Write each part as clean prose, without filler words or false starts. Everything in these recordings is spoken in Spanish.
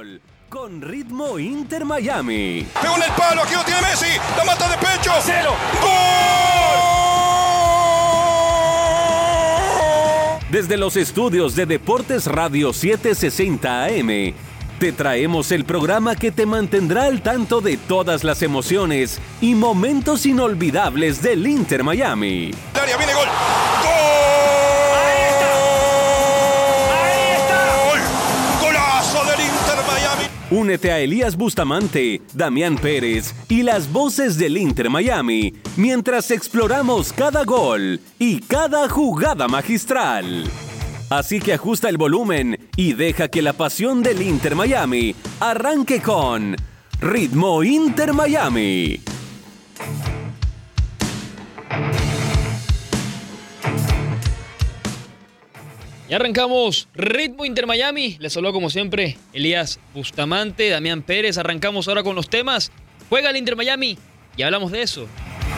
gol con ritmo Inter Miami. Pegó en el palo, aquí lo tiene Messi, la mata de pecho. ¡Cero! ¡Gol! Desde los estudios de Deportes Radio 760 AM, te traemos el programa que te mantendrá al tanto de todas las emociones y momentos inolvidables del Inter Miami. Área, viene gol. ¡Gol! Únete a Elías Bustamante, Damián Pérez y las voces del Inter Miami mientras exploramos cada gol y cada jugada magistral. Así que ajusta el volumen y deja que la pasión del Inter Miami arranque con Ritmo Inter Miami. Ya arrancamos Ritmo Inter Miami. Les saludo como siempre Elías Bustamante, Damián Pérez. Arrancamos ahora con los temas. Juega el Inter Miami y hablamos de eso.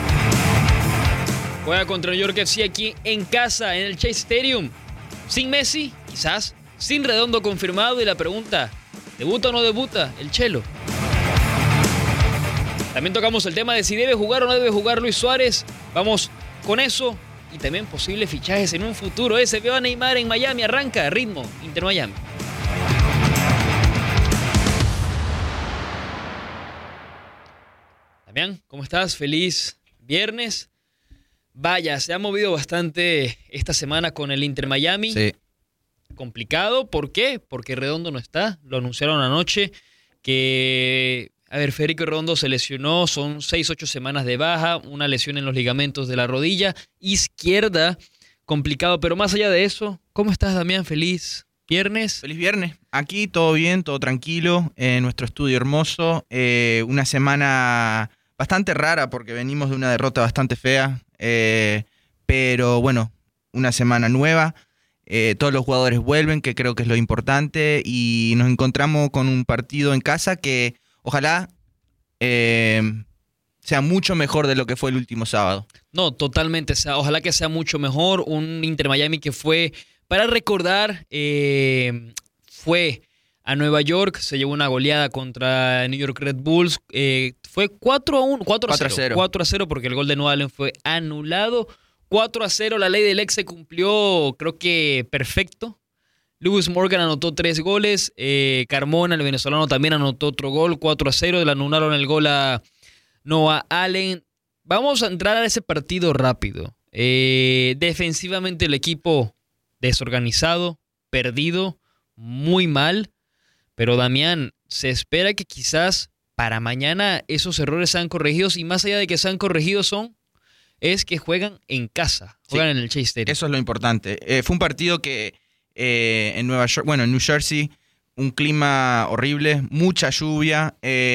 Juega contra New York FC aquí en casa, en el Chase Stadium. Sin Messi, quizás. Sin Redondo confirmado. Y la pregunta, ¿debuta o no debuta el Chelo? También tocamos el tema de si debe jugar o no debe jugar Luis Suárez. Vamos con eso. Y también posibles fichajes en un futuro. Se veo a Neymar en Miami. Arranca Ritmo Inter Miami. Damián, ¿cómo estás? Feliz viernes. Vaya, se ha movido bastante esta semana con el Inter Miami. Sí. Complicado. ¿Por qué? Porque Redondo no está. Lo anunciaron anoche que... Federico Redondo se lesionó, son 6-8 semanas de baja, una lesión en los ligamentos de la rodilla izquierda, complicado, pero más allá de eso, ¿cómo estás, Damián? Feliz viernes. Feliz viernes, aquí todo bien, todo tranquilo, en nuestro estudio hermoso, una semana bastante rara porque venimos de una derrota bastante fea, pero bueno, una semana nueva, todos los jugadores vuelven, que creo que es lo importante, y nos encontramos con un partido en casa que... Ojalá sea mucho mejor de lo que fue el último sábado. No, totalmente. Ojalá que sea mucho mejor. Un Inter Miami que fue, para recordar, fue a Nueva York, se llevó una goleada contra New York Red Bulls. Fue 4-0 porque el gol de Noah Allen fue anulado. 4-0, la ley del ex se cumplió, creo que perfecto. Lewis Morgan anotó 3 goles, Carmona, el venezolano, también anotó otro gol, 4-0, le anularon el gol a Noah Allen. Vamos a entrar a ese partido rápido. Defensivamente el equipo desorganizado, perdido, muy mal, pero Damián, se espera que quizás para mañana esos errores sean corregidos, y más allá de que sean corregidos es que juegan en casa, juegan en el Chase Stadium. Eso es lo importante. Fue un partido que... en Nueva York, en New Jersey, un clima horrible, mucha lluvia,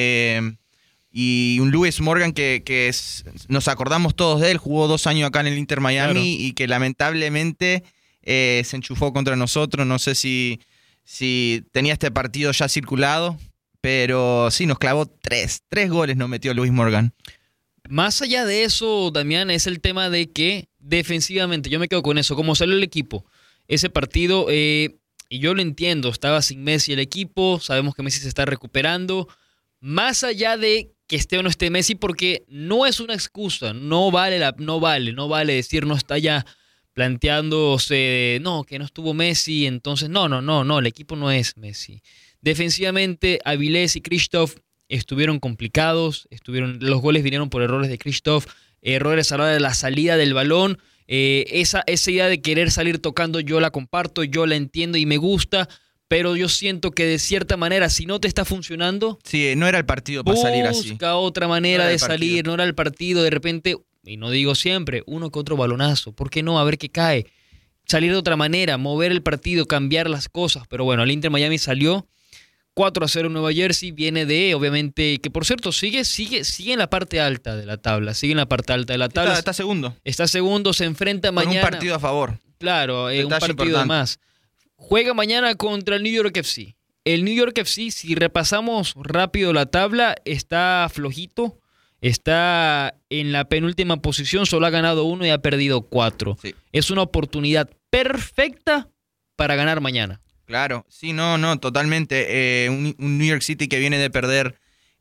y un Lewis Morgan que nos acordamos todos de él, jugó 2 años acá en el Inter Miami, claro. Y que lamentablemente se enchufó contra nosotros. No sé si tenía este partido ya circulado, pero sí, nos clavó 3 goles, nos metió Lewis Morgan. Más allá de eso, Damián, es el tema de que defensivamente, yo me quedo con eso, como salió el equipo. Ese partido, y yo lo entiendo, estaba sin Messi el equipo, sabemos que Messi se está recuperando, más allá de que esté o no esté Messi, porque no es una excusa, no vale decir no está ya planteándose, no, que no estuvo Messi, entonces no, el equipo no es Messi. Defensivamente, Avilés y Krzysztof estuvieron complicados, los goles vinieron por errores de Krzysztof, errores a la hora de la salida del balón. Esa idea de querer salir tocando yo la comparto, yo la entiendo y me gusta, pero yo siento que de cierta manera, si no te está funcionando... Sí, no era el partido para salir así. Busca otra manera de salir, no era el partido. De repente, y no digo siempre, uno que otro balonazo, ¿por qué no? A ver qué cae. Salir de otra manera, mover el partido, cambiar las cosas. Pero bueno, el Inter Miami salió 4-0 en Nueva Jersey, viene de, obviamente, que por cierto, sigue en la parte alta de la tabla, Está segundo. Está segundo, se enfrenta mañana. Con un partido a favor. Claro, un partido importante. Más. Juega mañana contra el New York FC. El New York FC, si repasamos rápido la tabla, está flojito, está en la penúltima posición, solo ha ganado 1 y ha perdido 4. Sí. Es una oportunidad perfecta para ganar mañana. Claro, sí, no, totalmente. Un New York City que viene de perder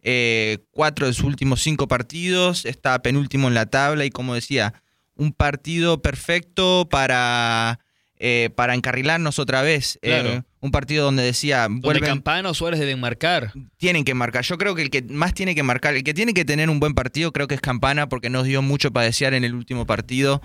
4 de sus últimos 5 partidos, está penúltimo en la tabla y, como decía, un partido perfecto para encarrilarnos otra vez. Claro. Un partido donde decía... Donde Campana o Suárez deben marcar. Tienen que marcar. Yo creo que el que más tiene que marcar, el que tiene que tener un buen partido, creo que es Campana, porque nos dio mucho para desear en el último partido.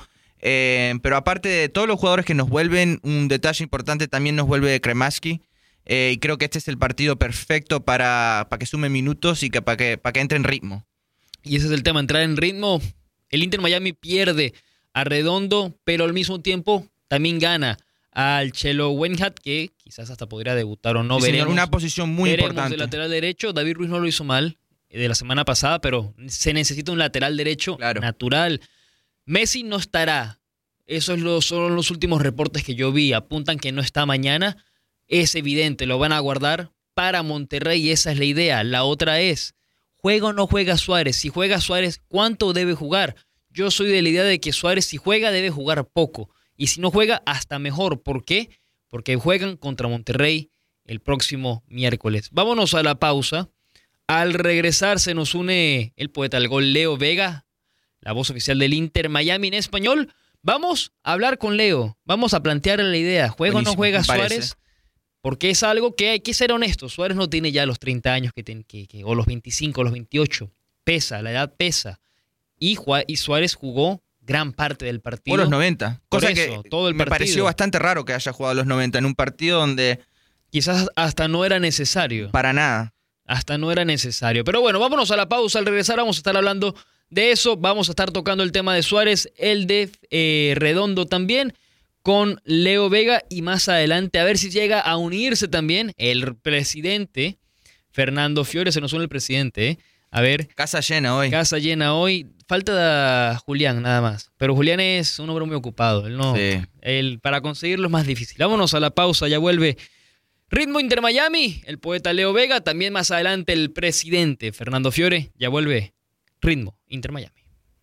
Pero aparte de todos los jugadores que nos vuelven, un detalle importante también nos vuelve Cremaschi. Y creo que este es el partido perfecto para que sume minutos y para que entre en ritmo. Y ese es el tema, entrar en ritmo. El Inter Miami pierde a Redondo, pero al mismo tiempo también gana al Chelo Wenhat, que quizás hasta podría debutar o no. Sí, veremos. Una posición muy importante. Veremos el lateral derecho. David Ruiz no lo hizo mal de la semana pasada, pero se necesita un lateral derecho natural. Messi no estará. Esos son los últimos reportes que yo vi. Apuntan que no está mañana. Es evidente, lo van a guardar para Monterrey y esa es la idea. La otra es, ¿juega o no juega Suárez? Si juega Suárez, ¿cuánto debe jugar? Yo soy de la idea de que Suárez, si juega, debe jugar poco. Y si no juega, hasta mejor. ¿Por qué? Porque juegan contra Monterrey el próximo miércoles. Vámonos a la pausa. Al regresar se nos une el poeta del gol Leo Vega, la voz oficial del Inter Miami en español. Vamos a hablar con Leo. Vamos a plantear la idea. ¿Juega o no juega Suárez? Porque es algo que hay que ser honesto. Suárez no tiene ya los 30 años o los 25, los 28. Pesa, la edad pesa. Y Suárez jugó gran parte del partido. Por los 90. Cosa eso, que todo el me pareció bastante raro que haya jugado a los 90 en un partido donde... Quizás hasta no era necesario. Para nada. Hasta no era necesario. Pero bueno, vámonos a la pausa. Al regresar vamos a estar hablando de eso. Vamos a estar tocando el tema de Suárez, el de Redondo también, con Leo Vega. Y más adelante, a ver si llega a unirse también el presidente Fernando Fiore. Se nos une el presidente, ¿eh? A ver. Casa llena hoy. Casa llena hoy. Falta Julián nada más. Pero Julián es un hombre muy ocupado. Él no. Sí. Para conseguirlo es más difícil. Vámonos a la pausa. Ya vuelve Ritmo Inter Miami. El poeta Leo Vega. También más adelante el presidente Fernando Fiore. Ya vuelve Ritmo Inter Miami.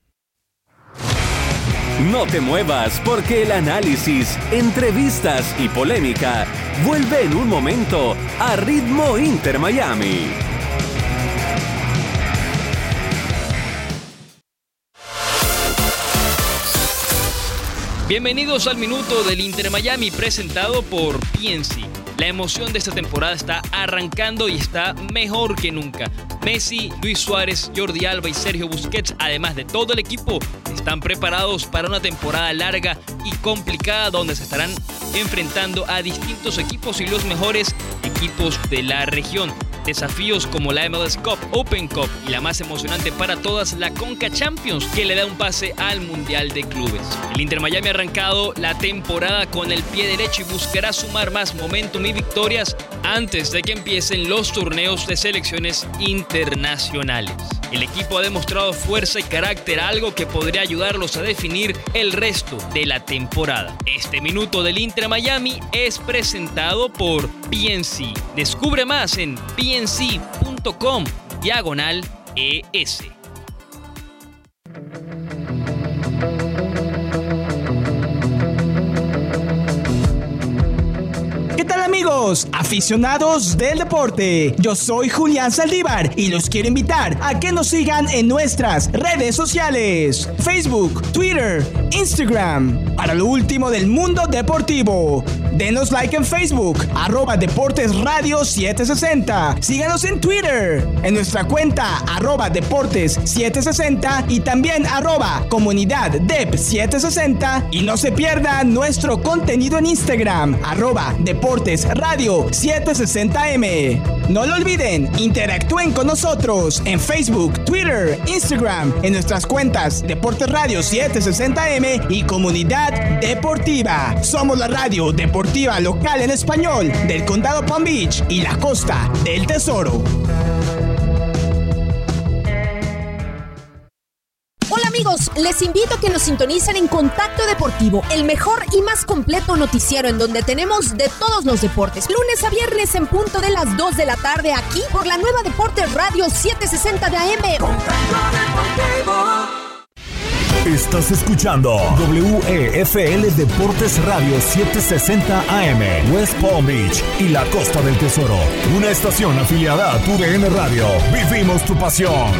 No te muevas porque el análisis, entrevistas y polémica vuelve en un momento a Ritmo Inter Miami. Bienvenidos al Minuto del Inter Miami presentado por PNC. La emoción de esta temporada está arrancando y está mejor que nunca. Messi, Luis Suárez, Jordi Alba y Sergio Busquets, además de todo el equipo, están preparados para una temporada larga y complicada donde se estarán enfrentando a distintos equipos y los mejores equipos de la región. Desafíos como la MLS Cup, Open Cup y la más emocionante para todas, la Conca Champions, que le da un pase al Mundial de Clubes. El Inter Miami ha arrancado la temporada con el pie derecho y buscará sumar más momentum y victorias antes de que empiecen los torneos de selecciones internacionales. El equipo ha demostrado fuerza y carácter, algo que podría ayudarlos a definir el resto de la temporada. Este Minuto del Inter Miami es presentado por PNC. Descubre más en pnc.com/ES. ¿Qué tal, amigos, aficionados del deporte? Yo soy Julián Saldívar y los quiero invitar a que nos sigan en nuestras redes sociales: Facebook, Twitter, Instagram, para lo último del mundo deportivo. Denos like en Facebook, @Deportes Radio 760. Síganos en Twitter, en nuestra cuenta @Deportes 760 y también @Comunidad Dep 760. Y no se pierdan nuestro contenido en Instagram, @Deportes Radio 760M. No lo olviden, interactúen con nosotros en Facebook, Twitter, Instagram, en nuestras cuentas Deportes Radio 760M y Comunidad Deportiva. Somos la radio deportiva local en español del Condado Palm Beach y la Costa del Tesoro. Hola amigos, les invito a que nos sintonicen en Contacto Deportivo, el mejor y más completo noticiero en donde tenemos de todos los deportes. Lunes a viernes en punto de las 2 de la tarde aquí por la nueva Deportes Radio 760 de AM. Contacto Deportivo. Estás escuchando WEFL Deportes Radio 760 AM, West Palm Beach y la Costa del Tesoro. Una estación afiliada a TUDN Radio. Vivimos tu pasión.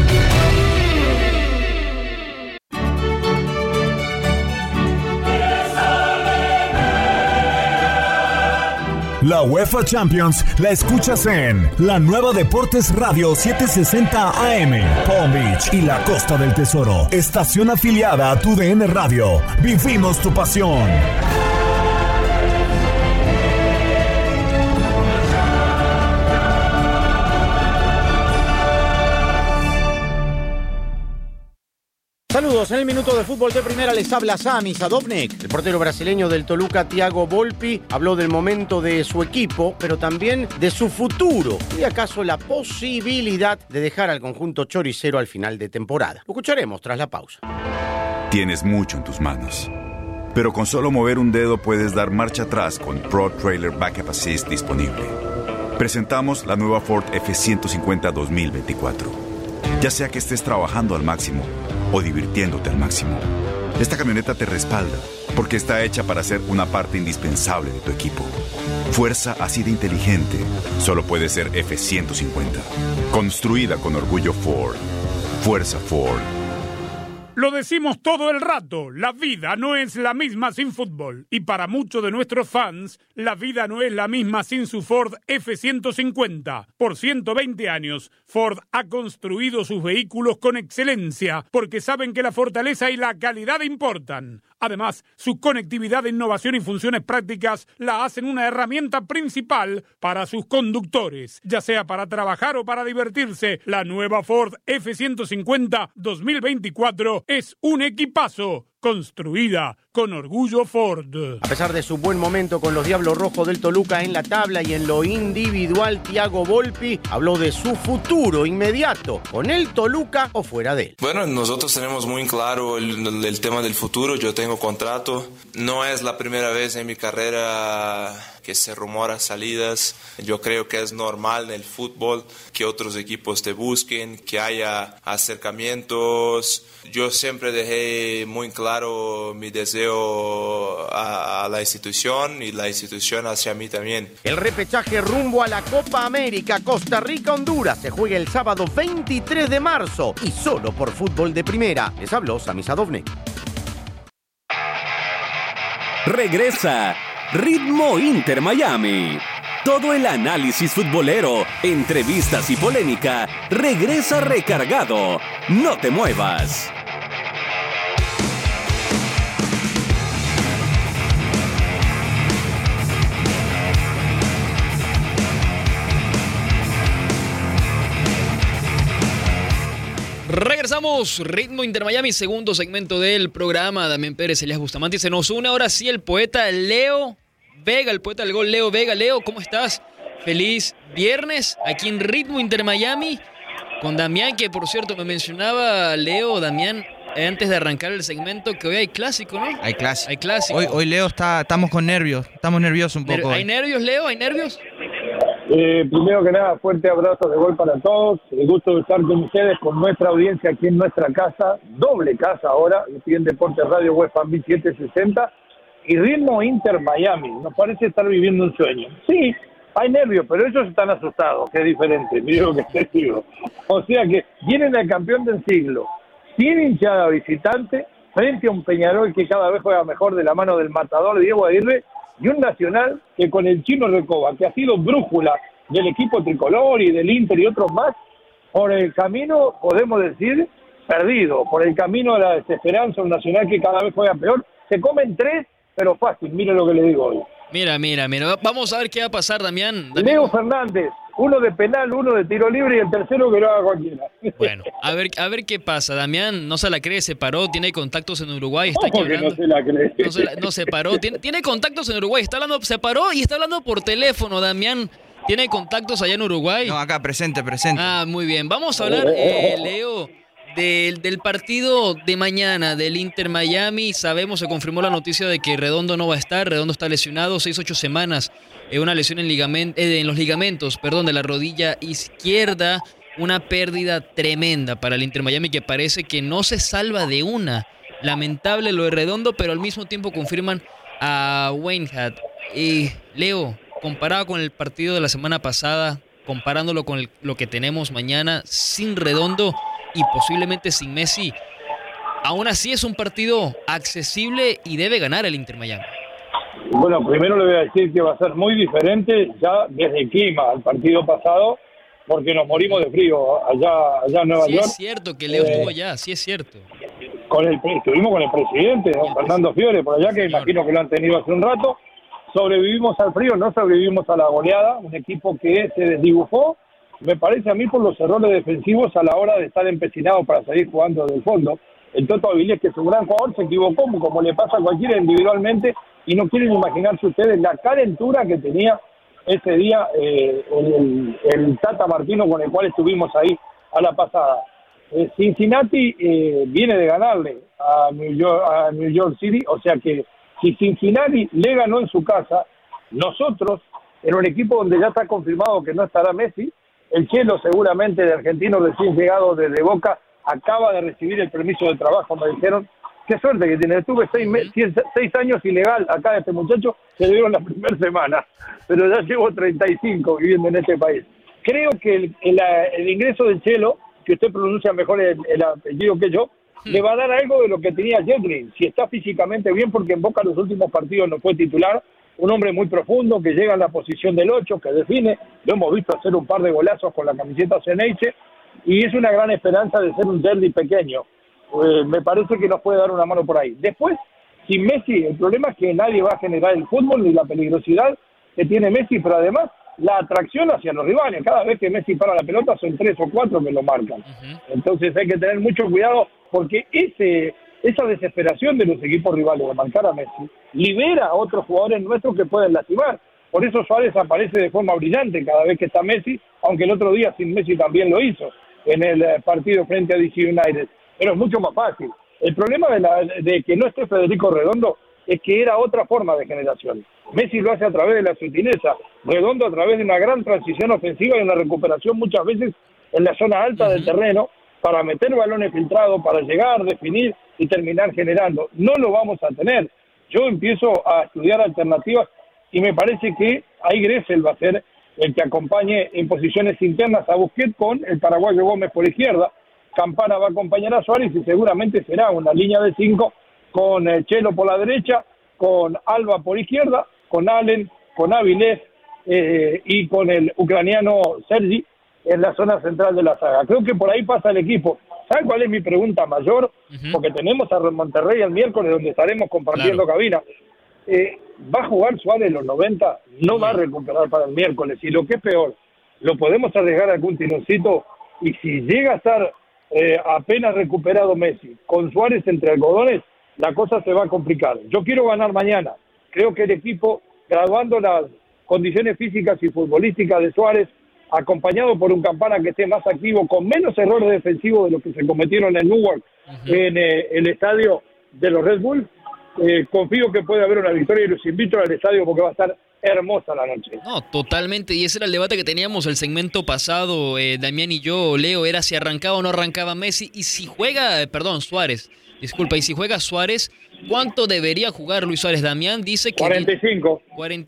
La UEFA Champions la escuchas en la nueva Deportes Radio 760 AM, Palm Beach y la Costa del Tesoro. Estación afiliada a TUDN Radio. Vivimos tu pasión. Saludos, en el minuto de fútbol de primera les habla Sami Sadovnik. El portero brasileño del Toluca, Thiago Volpi, habló del momento de su equipo, pero también de su futuro y acaso la posibilidad de dejar al conjunto choricero al final de temporada. Lo escucharemos tras la pausa. Tienes mucho en tus manos, pero con solo mover un dedo puedes dar marcha atrás con Pro Trailer Backup Assist disponible. Presentamos la nueva Ford F-150 2024. Ya sea que estés trabajando al máximo o divirtiéndote al máximo, esta camioneta te respalda porque está hecha para ser una parte indispensable de tu equipo. Fuerza así de inteligente solo puede ser F-150. Construida con orgullo Ford. Fuerza Ford. Lo decimos todo el rato, la vida no es la misma sin fútbol. Y para muchos de nuestros fans, la vida no es la misma sin su Ford F-150. Por 120 años, Ford ha construido sus vehículos con excelencia, porque saben que la fortaleza y la calidad importan. Además, su conectividad, innovación y funciones prácticas la hacen una herramienta principal para sus conductores, ya sea para trabajar o para divertirse. La nueva Ford F-150 2024 es un equipazo. Construida con orgullo Ford. A pesar de su buen momento con los Diablos Rojos del Toluca en la tabla y en lo individual, Thiago Volpi habló de su futuro inmediato, con el Toluca o fuera de él. Bueno, nosotros tenemos muy claro el tema del futuro. Yo tengo contrato. No es la primera vez en mi carrera que se rumora salidas. Yo creo que es normal en el fútbol que otros equipos te busquen, que haya acercamientos. Yo siempre dejé muy claro mi deseo a la institución y la institución hacia mí también. El repechaje rumbo a la Copa América Costa Rica-Honduras se juega el sábado 23 de marzo y solo por Fútbol de Primera. Les habló Sami Sadovnik. Regresa Ritmo Inter Miami. Todo el análisis futbolero, entrevistas y polémica regresa recargado. No te muevas. Regresamos, Ritmo Inter Miami, segundo segmento del programa. Damián Pérez, Elías Bustamante. Se nos une ahora sí el poeta Leo Vega, el poeta del gol Leo Vega. Leo, ¿cómo estás? Feliz viernes aquí en Ritmo Inter Miami con Damián, que por cierto me mencionaba Leo, Damián, antes de arrancar el segmento, que hoy hay clásico, ¿no? Hay clásico. Hay clásico. Hoy Leo estamos con nervios, estamos nerviosos un poco. ¿Hay nervios, Leo? ¿Hay nervios? Primero que nada, fuerte abrazo de gol para todos. El gusto de estar con ustedes, con nuestra audiencia aquí en nuestra casa, doble casa ahora, estoy en Deportes Radio West Palm Beach 760 y Ritmo Inter Miami. Nos parece estar viviendo un sueño. Sí, hay nervios, pero ellos están asustados, que es diferente, mire lo que te digo. O sea que vienen al campeón del siglo, sin hinchada visitante, frente a un Peñarol que cada vez juega mejor de la mano del matador Diego Aguirre, y un Nacional que con el Chino Recoba, que ha sido brújula del equipo tricolor y del Inter y otros más, por el camino, podemos decir, perdido, por el camino de la desesperanza, un Nacional que cada vez juega peor. Se comen tres, pero fácil, mire lo que le digo hoy. Mira, vamos a ver qué va a pasar, Damián. Leo Fernández, uno de penal, uno de tiro libre y el tercero que lo haga cualquiera. Bueno, a ver qué pasa. Damián no se la cree, se paró, tiene contactos en Uruguay. Está ¿Cómo que no se la cree? No se paró, tiene contactos en Uruguay. Se paró y está hablando por teléfono, Damián. ¿Tiene contactos allá en Uruguay? No, acá, presente. Ah, muy bien. Vamos a hablar, Leo, del partido de mañana del Inter Miami. Sabemos, se confirmó la noticia de que Redondo no va a estar. Redondo está lesionado 6-8 semanas. Una lesión en los ligamentos, de la rodilla izquierda. Una pérdida tremenda para el Inter Miami que parece que no se salva de una Lamentable lo de Redondo, pero al mismo tiempo confirman a Wijnaldum. Leo, comparado con el partido de la semana pasada, comparándolo con lo que tenemos mañana, sin Redondo y posiblemente sin Messi, aún así es un partido accesible y debe ganar el Inter Miami. Bueno, primero le voy a decir que va a ser muy diferente ya desde el clima al partido pasado, porque nos morimos de frío allá en Nueva York. Sí es cierto que Leo estuvo allá, sí es cierto. Estuvimos con el presidente, don Fernando Fiore, por allá, que imagino que lo han tenido hace un rato. Sobrevivimos al frío, no sobrevivimos a la goleada, un equipo que se desdibujó, me parece a mí, por los errores defensivos a la hora de estar empecinado para salir jugando del fondo. El Toto Avilés, que es un gran jugador, se equivocó, como le pasa a cualquiera individualmente, y no quieren imaginarse ustedes la calentura que tenía ese día el Tata Martino, con el cual estuvimos ahí a la pasada. Cincinnati viene de ganarle a New York City, o sea que si Cincinnati le ganó en su casa, nosotros, en un equipo donde ya está confirmado que no estará Messi, el Chelo, seguramente de argentino recién llegado desde Boca, acaba de recibir el permiso de trabajo, me dijeron. Qué suerte que tiene. Estuve 6 años ilegal acá de este muchacho, se le dieron la primera semana, pero ya llevo 35 viviendo en este país. Creo que el ingreso del Chelo, que usted pronuncia mejor el apellido que yo, le va a dar algo de lo que tenía Yedlin, si está físicamente bien, porque en Boca los últimos partidos no fue titular, un hombre muy profundo que llega en la posición del 8, que define, lo hemos visto hacer un par de golazos con la camiseta Ceneice, y es una gran esperanza de ser un Yedlin pequeño. Me parece que nos puede dar una mano por ahí. Después, sin Messi, el problema es que nadie va a generar el fútbol ni la peligrosidad que tiene Messi, pero además la atracción hacia los rivales. Cada vez que Messi para la pelota son 3 o 4 que lo marcan. Entonces hay que tener mucho cuidado, porque esa desesperación de los equipos rivales de marcar a Messi libera a otros jugadores nuestros que pueden lastimar. Por eso Suárez aparece de forma brillante cada vez que está Messi, aunque el otro día sin Messi también lo hizo en el partido frente a DC United. Pero es mucho más fácil. El problema de que no esté Federico Redondo es que era otra forma de generación. Messi lo hace a través de la sutileza, Redondo a través de una gran transición ofensiva y una recuperación muchas veces en la zona alta del terreno para meter balones filtrados, para llegar, definir y terminar generando. No lo vamos a tener. Yo empiezo a estudiar alternativas y me parece que ahí Gressel va a ser el que acompañe en posiciones internas a Busquets con el paraguayo Gómez por izquierda. Campana va a acompañar a Suárez y seguramente será una línea de 5 con Chelo por la derecha, con Alba por izquierda, con Allen, con Avilés y con el ucraniano Sergi en la zona central de la saga. Creo que por ahí pasa el equipo. ¿Saben cuál es mi pregunta mayor? Porque tenemos a Monterrey el miércoles, donde estaremos compartiendo cabina. ¿Va a jugar Suárez los 90? No va a recuperar para el miércoles. Y lo que es peor, lo podemos arriesgar algún tironcito, y si llega a estar apenas recuperado Messi, con Suárez entre algodones, la cosa se va a complicar. Yo quiero ganar mañana. Creo que el equipo, graduando las condiciones físicas y futbolísticas de Suárez, acompañado por un Campana que esté más activo, con menos errores defensivos de los que se cometieron en Newark, en el estadio de los Red Bull, confío que puede haber una victoria y los invito al estadio porque va a estar hermosa la noche. No, totalmente, y ese era el debate que teníamos el segmento pasado, Damián y yo, Leo, era si arrancaba o no arrancaba Messi, y si juega, Suárez, disculpa, y si juega Suárez, ¿cuánto debería jugar Luis Suárez? Damián dice que... 45.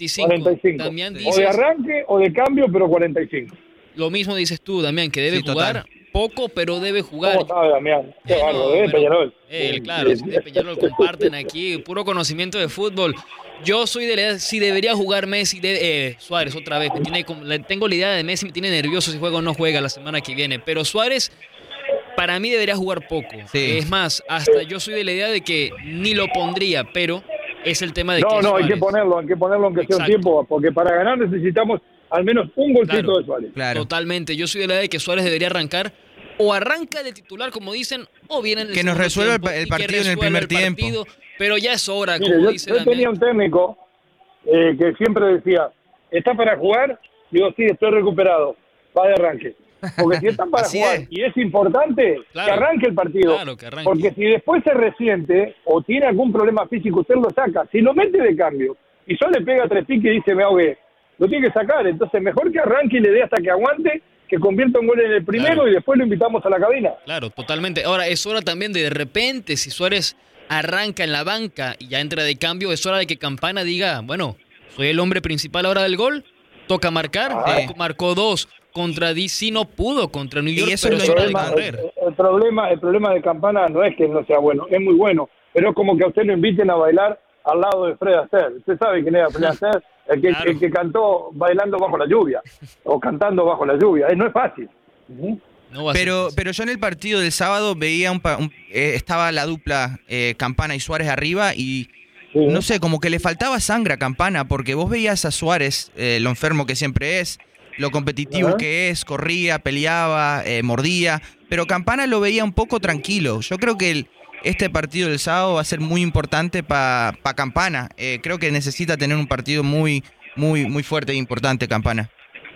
45. Damián dice... O de arranque o de cambio, pero 45. Lo mismo dices tú, Damián, que debe jugar poco, pero debe jugar. ¿Cómo sabe, Damián? Qué bárbaro, Peñarol. Claro, de Peñarol comparten aquí, puro conocimiento de fútbol. Yo soy de la idea, si debería jugar Messi, Suárez otra vez. Tengo la idea de Messi, me tiene nervioso si juega o no juega la semana que viene. Pero Suárez, para mí, debería jugar poco. Sí. Es más, hasta yo soy de la idea de que ni lo pondría, pero es el tema de que No, hay que ponerlo aunque sea un tiempo, porque para ganar necesitamos al menos un golcito de Suárez. Claro. Totalmente, yo soy de la idea de que Suárez debería arrancar, o arranca de titular, como dicen, o viene en el que nos resuelva el partido en el primer tiempo. Pero ya es hora, como Mire, dice yo tenía un técnico que siempre decía, ¿está para jugar? Digo, sí, estoy recuperado, va de arranque. Porque si está para jugar y es importante, que arranque el partido. Claro, que arranque. Porque si después se resiente o tiene algún problema físico, usted lo saca. Si lo mete de cambio y solo le pega 3 piques y dice, me ahogué, lo tiene que sacar. Entonces mejor que arranque y le dé hasta que aguante, que convierta un gol en el primero y después lo invitamos a la cabina. Claro, totalmente. Ahora, es hora también de repente, si Suárez arranca en la banca y ya entra de cambio, es hora de que Campana diga, bueno, soy el hombre principal ahora del gol, toca marcar. Marcó 2 contra DC, no pudo contra New York, eso pero es es lo hora de importante. correr. El problema de Campana no es que no sea bueno, es muy bueno, pero es como que a usted lo inviten a bailar al lado de Fred Astaire. Usted sabe quién era Fred Astaire, el que cantó bailando bajo la lluvia o cantando bajo la lluvia. No es fácil. Pero yo en el partido del sábado veía estaba la dupla Campana y Suárez arriba y no sé, como que le faltaba sangre a Campana, porque vos veías a Suárez, lo enfermo que siempre es, lo competitivo que es, corría, peleaba, mordía, pero Campana lo veía un poco tranquilo. Yo creo que este partido del sábado va a ser muy importante para Campana. Creo que necesita tener un partido muy fuerte e importante, Campana.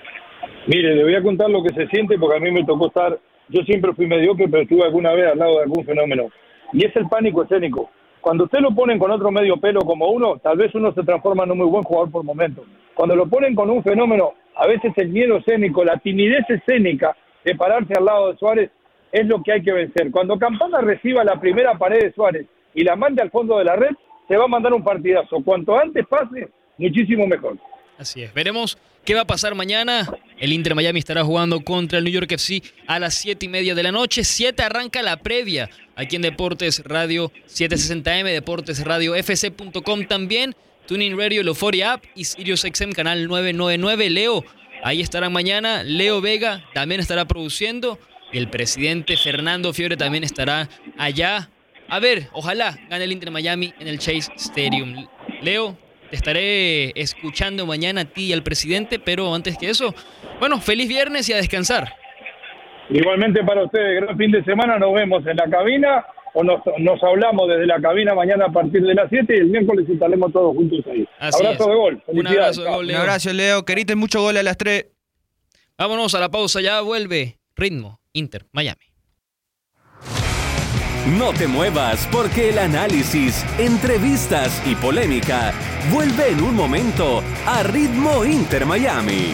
Mire, le voy a contar lo que se siente, porque a mí me tocó estar, yo siempre fui mediocre, pero estuve alguna vez al lado de algún fenómeno, y es el pánico escénico. Cuando usted lo ponen con otro medio pelo como uno, tal vez uno se transforma en un muy buen jugador por momentos. Cuando lo ponen con un fenómeno, a veces el miedo escénico, la timidez escénica de pararse al lado de Suárez es lo que hay que vencer. Cuando Campana reciba la primera pared de Suárez y la mande al fondo de la red, se va a mandar un partidazo. Cuanto antes pase, muchísimo mejor. Así es. Veremos qué va a pasar mañana. El Inter Miami estará jugando contra el New York FC a las 7:30 de la noche. 7 arranca la previa aquí en Deportes Radio 760M, Deportes Radio FC.com también, Tuning Radio, el Euphoria App y SiriusXM Canal 999. Leo, ahí estarán mañana. Leo Vega también estará produciendo y el presidente Fernando Fiore también estará allá. A ver, ojalá gane el Inter Miami en el Chase Stadium. Leo, te estaré escuchando mañana a ti y al presidente, pero antes que eso, bueno, feliz viernes y a descansar. Igualmente para ustedes, gran fin de semana, nos vemos en la cabina o nos hablamos desde la cabina mañana a partir de las 7 y el miércoles estaremos todos juntos ahí. Así abrazo es. de gol. Un abrazo de gol, Leo. Un abrazo, Leo. Queriste mucho gol a las 3. Vámonos a la pausa, ya vuelve Ritmo Inter Miami. No te muevas porque el análisis, entrevistas y polémica vuelve en un momento a Ritmo Inter Miami.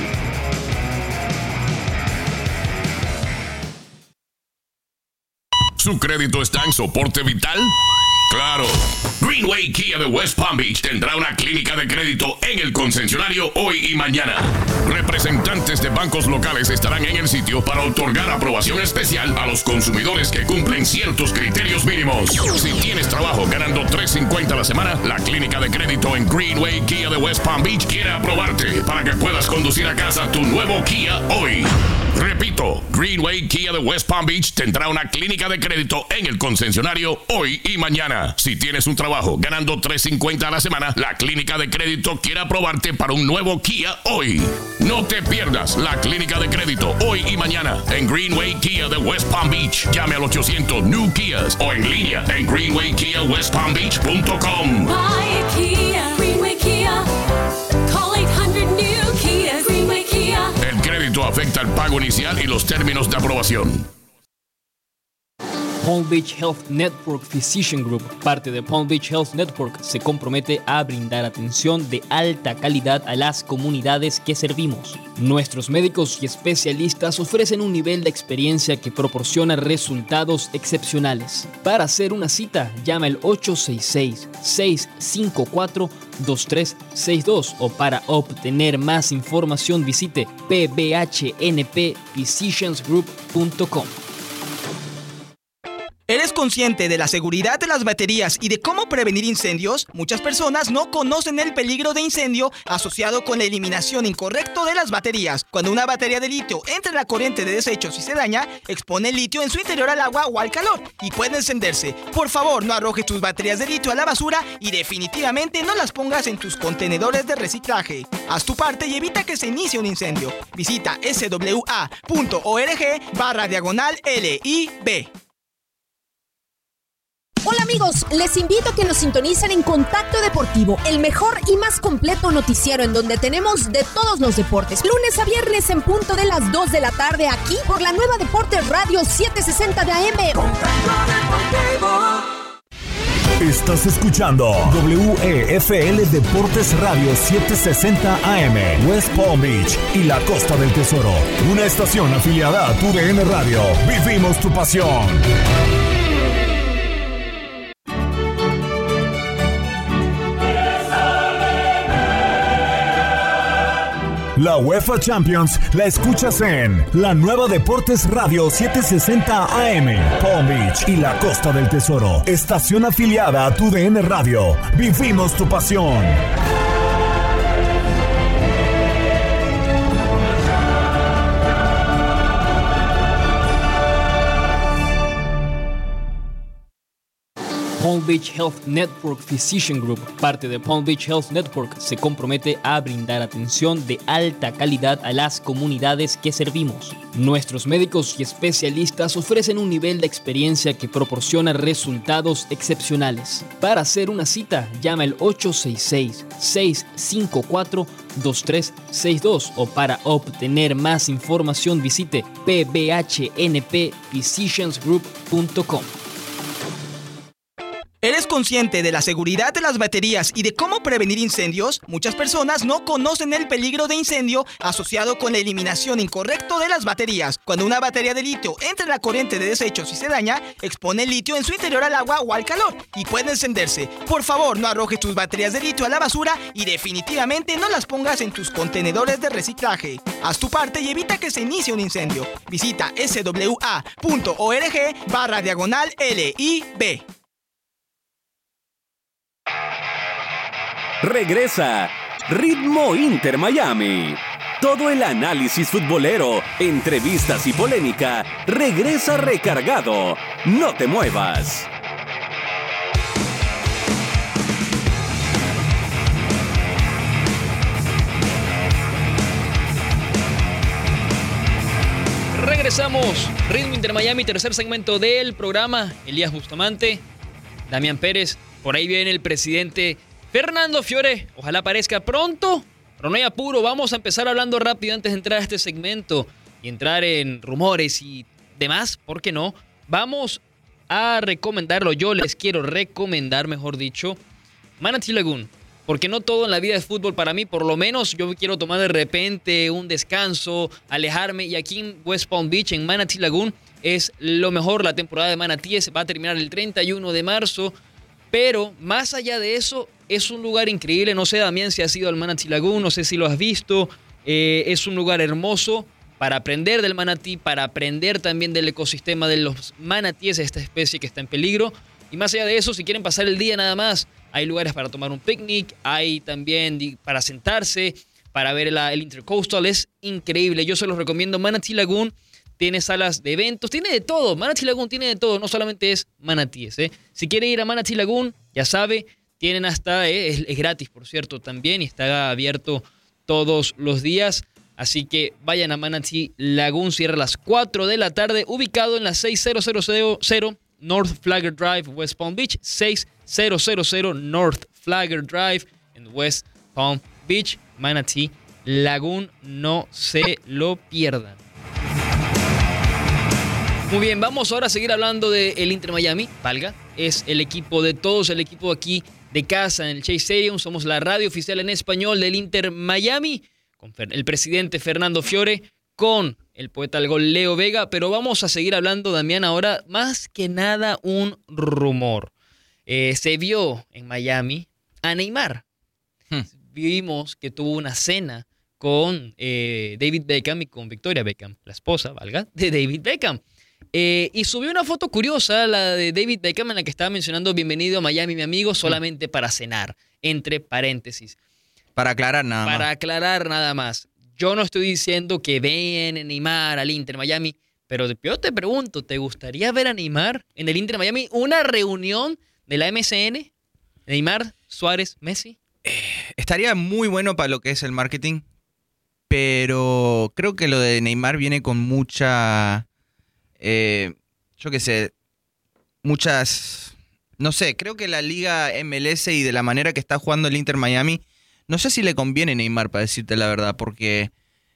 ¿Su crédito está en soporte vital? ¡Claro! Greenway Kia de West Palm Beach tendrá una clínica de crédito en el concesionario hoy y mañana. Representantes de bancos locales estarán en el sitio para otorgar aprobación especial a los consumidores que cumplen ciertos criterios mínimos. Si tienes trabajo ganando $3.50 a la semana, la clínica de crédito en Greenway Kia de West Palm Beach quiere aprobarte para que puedas conducir a casa tu nuevo Kia hoy. Repito, Greenway Kia de West Palm Beach tendrá una clínica de crédito en el concesionario hoy y mañana. Si tienes un trabajo ganando $3.50 a la semana, la clínica de crédito quiere aprobarte para un nuevo Kia hoy. No te pierdas la clínica de crédito hoy y mañana en Greenway Kia de West Palm Beach. Llame al 800 New Kias o en línea en greenwaykiawestpalmbbeach.com. Greenway Kia. Call 800 New Kia. Greenway Kia. El crédito afecta el pago inicial y los términos de aprobación. Palm Beach Health Network Physician Group, parte de Palm Beach Health Network, se compromete a brindar atención de alta calidad a las comunidades que servimos. Nuestros médicos y especialistas ofrecen un nivel de experiencia que proporciona resultados excepcionales. Para hacer una cita, llama al 866-654-2362 o para obtener más información visite pbhnpphysiciansgroup.com. ¿Eres consciente de la seguridad de las baterías y de cómo prevenir incendios? Muchas personas no conocen el peligro de incendio asociado con la eliminación incorrecta de las baterías. Cuando una batería de litio entra en la corriente de desechos y se daña, expone el litio en su interior al agua o al calor y puede encenderse. Por favor, no arrojes tus baterías de litio a la basura y definitivamente no las pongas en tus contenedores de reciclaje. Haz tu parte y evita que se inicie un incendio. Visita swa.org/LIB. Hola amigos, les invito a que nos sintonicen en Contacto Deportivo, el mejor y más completo noticiero en donde tenemos de todos los deportes. Lunes a viernes en punto de las 2 de la tarde aquí por la nueva Deportes Radio 760 de AM. Estás escuchando WEFL Deportes Radio 760 AM, West Palm Beach y la Costa del Tesoro. Una estación afiliada a TUDN Radio. Vivimos tu pasión. La UEFA Champions la escuchas en la nueva Deportes Radio 760 AM, Palm Beach y la Costa del Tesoro. Estación afiliada a tu DN Radio. Vivimos tu pasión. Palm Beach Health Network Physician Group, parte de Palm Beach Health Network, se compromete a brindar atención de alta calidad a las comunidades que servimos. Nuestros médicos y especialistas ofrecen un nivel de experiencia que proporciona resultados excepcionales. Para hacer una cita, llama al 866-654-2362 o para obtener más información visite pbhnpphysiciansgroup.com. ¿Eres consciente de la seguridad de las baterías y de cómo prevenir incendios? Muchas personas no conocen el peligro de incendio asociado con la eliminación incorrecta de las baterías. Cuando una batería de litio entra en la corriente de desechos y se daña, expone el litio en su interior al agua o al calor y puede encenderse. Por favor, no arrojes tus baterías de litio a la basura y definitivamente no las pongas en tus contenedores de reciclaje. Haz tu parte y evita que se inicie un incendio. Visita swa.org/LIB. Regresa Ritmo Inter Miami. Todo el análisis futbolero, entrevistas y polémica regresa recargado. No te muevas. Regresamos. Ritmo Inter Miami, tercer segmento del programa. Elías Bustamante, Damián Pérez. Por ahí viene el presidente Fernando Fiore. Ojalá aparezca pronto, pero no hay apuro. Vamos a empezar hablando rápido antes de entrar a este segmento y entrar en rumores y demás. ¿Por qué no? Vamos a recomendarlo. Yo les quiero recomendar, mejor dicho, Manatee Lagoon. Porque no todo en la vida es fútbol para mí. Por lo menos yo quiero tomar de repente un descanso, alejarme. Y aquí en West Palm Beach, en Manatee Lagoon, es lo mejor. La temporada de manatíes va a terminar el 31 de marzo. Pero más allá de eso, es un lugar increíble. No sé, Damián, si has ido al Manatee Lagoon, no sé si lo has visto. Es un lugar hermoso para aprender del manatí, para aprender también del ecosistema de los manatíes, esta especie que está en peligro. Y más allá de eso, si quieren pasar el día nada más, hay lugares para tomar un picnic, hay también para sentarse, para ver el Intercoastal. Es increíble. Yo se los recomiendo. Manatee Lagoon tiene salas de eventos, tiene de todo. Manatee Lagoon tiene de todo, no solamente es manatíes. Si quiere ir a Manatee Lagoon, ya sabe, tienen hasta, es gratis por cierto también y está abierto todos los días. Así que vayan a Manatee Lagoon, cierra a las 4 de la tarde, ubicado en la 6000 North Flagler Drive, West Palm Beach. 6000 North Flagler Drive en West Palm Beach. Manatee Lagoon, no se lo pierdan. Muy bien, vamos ahora a seguir hablando del Inter Miami. Valga, es el equipo de todos, el equipo aquí de casa en el Chase Stadium. Somos la radio oficial en español del Inter Miami, con el presidente Fernando Fiore, con el poeta del gol Leo Vega. Pero vamos a seguir hablando, Damián, ahora más que nada un rumor. Se vio en Miami a Neymar. Vimos que tuvo una cena con David Beckham y con Victoria Beckham, la esposa, valga, de David Beckham. Y subió una foto curiosa, la de David Beckham, en la que estaba mencionando bienvenido a Miami, mi amigo, solamente para cenar, entre paréntesis. Para aclarar nada más. Para aclarar nada más. Yo no estoy diciendo que ven a Neymar al Inter Miami, pero yo te pregunto, ¿te gustaría ver a Neymar en el Inter Miami? ¿Una reunión de la MSN? Neymar, Suárez, Messi. Estaría muy bueno para lo que es el marketing, pero creo que lo de Neymar viene con mucha... yo qué sé, muchas, no sé, creo que la liga MLS y de la manera que está jugando el Inter Miami, no sé si le conviene a Neymar, para decirte la verdad, porque...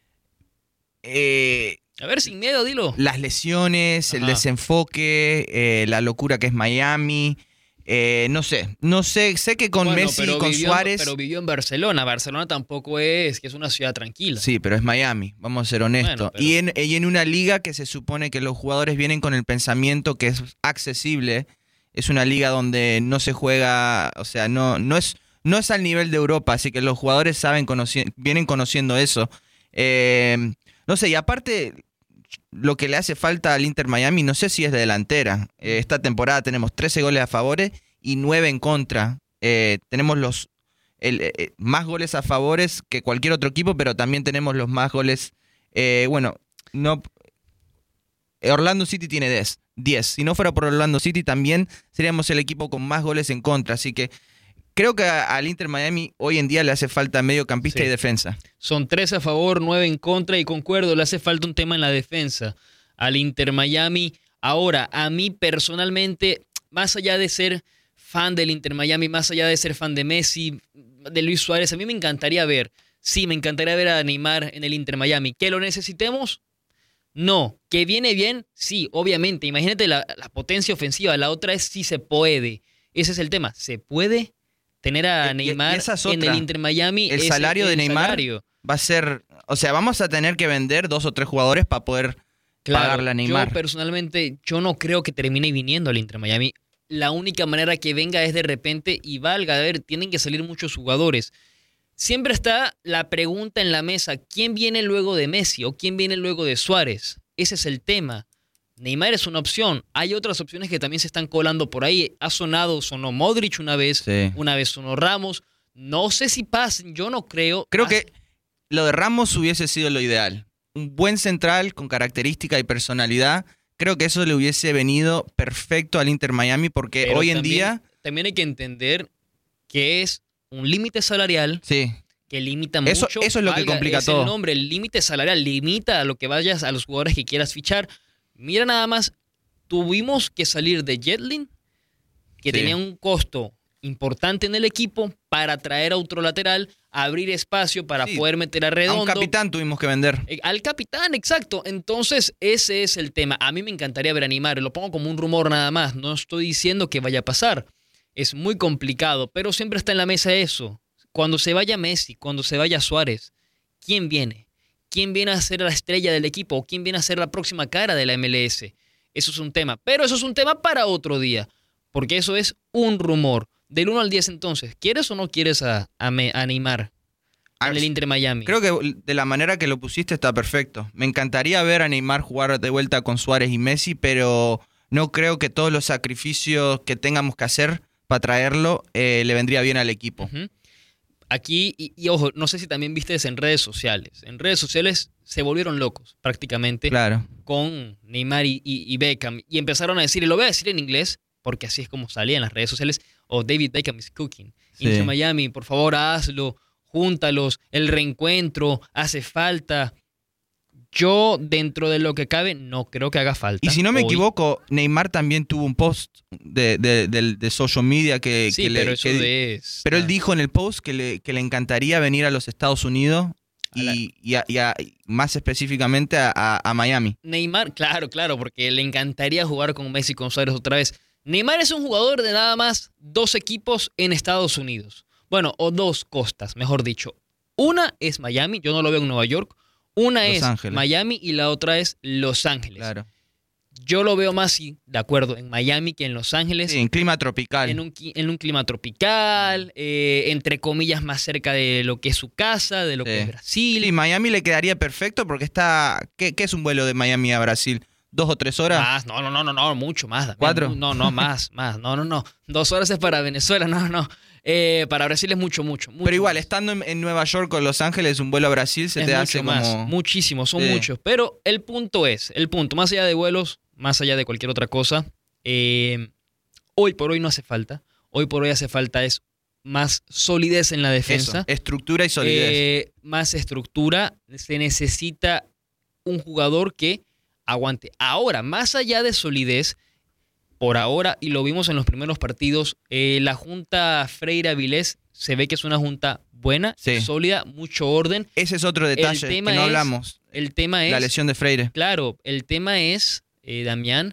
a ver, sin miedo, dilo. Las lesiones, el desenfoque, la locura que es Miami... no sé, sé que con Messi y con Suárez... Pero vivió en Barcelona. Barcelona tampoco es, que es una ciudad tranquila. Sí, pero es Miami, vamos a ser honestos. Bueno, y en una liga que se supone que los jugadores vienen con el pensamiento que es accesible, es una liga donde no se juega, o sea, no es al nivel de Europa, así que los jugadores vienen conociendo eso. No sé, y aparte, lo que le hace falta al Inter Miami, no sé si es de delantera. Esta temporada tenemos 13 goles a favores y 9 en contra. Tenemos los más goles a favores que cualquier otro equipo, pero también tenemos los más goles. Orlando City tiene 10. Si no fuera por Orlando City, también seríamos el equipo con más goles en contra. Así que creo que al Inter Miami hoy en día le hace falta mediocampista y defensa. Son 13 a favor, 9 en contra, y concuerdo, le hace falta un tema en la defensa al Inter Miami. Ahora, a mí personalmente, más allá de ser fan del Inter Miami, más allá de ser fan de Messi, de Luis Suárez, a mí me encantaría ver a Neymar en el Inter Miami. ¿Que lo necesitemos? No. ¿Que viene bien? Sí, obviamente. Imagínate la potencia ofensiva. La otra es si se puede. Ese es el tema. ¿Se puede tener a Neymar en el Inter Miami? El salario de Neymar va a ser... O sea, vamos a tener que vender 2 o 3 jugadores para poder pagarle a Neymar. Yo personalmente, yo no creo que termine viniendo al Inter Miami. La única manera que venga es de repente y valga. A ver, tienen que salir muchos jugadores. Siempre está la pregunta en la mesa, ¿quién viene luego de Messi o quién viene luego de Suárez? Ese es el tema. Neymar es una opción. Hay otras opciones que también se están colando por ahí. Sonó Modric una vez sonó Ramos. No sé si pasen, yo no creo. Creo que lo de Ramos hubiese sido lo ideal. Un buen central con característica y personalidad. Creo que eso le hubiese venido perfecto al Inter Miami porque pero hoy en día... También hay que entender que es un límite salarial que limita mucho. Eso es lo que complica todo. El nombre, el límite salarial limita a lo que vayas a los jugadores que quieras fichar. Mira nada más, tuvimos que salir de Jetlin, que tenía un costo importante en el equipo, para traer a otro lateral, abrir espacio para poder meter a Redondo. A un capitán tuvimos que vender. Al capitán, exacto. Entonces, ese es el tema. A mí me encantaría ver a Neymar, lo pongo como un rumor nada más. No estoy diciendo que vaya a pasar. Es muy complicado, pero siempre está en la mesa eso. Cuando se vaya Messi, cuando se vaya Suárez, ¿quién viene? ¿Quién viene a ser la estrella del equipo? ¿O quién viene a ser la próxima cara de la MLS? Eso es un tema. Pero eso es un tema para otro día, porque eso es un rumor. Del 1 al 10 entonces, ¿quieres o no quieres a Neymar en el Inter Miami? Creo que de la manera que lo pusiste está perfecto. Me encantaría ver a Neymar jugar de vuelta con Suárez y Messi, pero no creo que todos los sacrificios que tengamos que hacer para traerlo le vendría bien al equipo. Aquí, y ojo, no sé si también viste eso en redes sociales. En redes sociales se volvieron locos prácticamente con Neymar y Beckham. Y empezaron a decir, y lo voy a decir en inglés, porque así es como salía en las redes sociales, David Beckham is cooking. Inter Miami, por favor, hazlo, júntalos, el reencuentro, hace falta. Yo, dentro de lo que cabe, no creo que haga falta. Y si no me equivoco, Neymar también tuvo un post de social media que... Sí, pero eso es... Pero él dijo en el post que le encantaría venir a los Estados Unidos y más específicamente a Miami. Neymar, claro, porque le encantaría jugar con Messi y con Suárez otra vez. Neymar es un jugador de nada más 2 equipos en Estados Unidos. Bueno, o 2 costas, mejor dicho. Una es Miami, yo no lo veo en Nueva York. Una es Miami y la otra es Los Ángeles. Claro. Yo lo veo más, de acuerdo, en Miami que en Los Ángeles. Sí, en clima tropical. En un clima tropical, entre comillas, más cerca de lo que es su casa, de lo que es Brasil. Sí, Miami le quedaría perfecto porque está... ¿Qué es un vuelo de Miami a Brasil? 2 o 3 horas. Más, no, mucho más. ¿4? No, más. No. 2 horas es para Venezuela, no. Para Brasil es mucho. Pero igual, estando en Nueva York o Los Ángeles, un vuelo a Brasil se te hace más, como... Muchísimo, son muchos. Pero el punto, más allá de vuelos, más allá de cualquier otra cosa, hoy por hoy no hace falta. Hoy por hoy hace falta es más solidez en la defensa. Eso, estructura y solidez. Más estructura. Se necesita un jugador que aguante. Ahora, más allá de solidez, por ahora, y lo vimos en los primeros partidos, la junta Freire-Avilés se ve que es una junta buena, sólida, mucho orden. Ese es otro detalle que no hablamos. El tema es... La lesión de Freire. Claro, el tema es, Damián,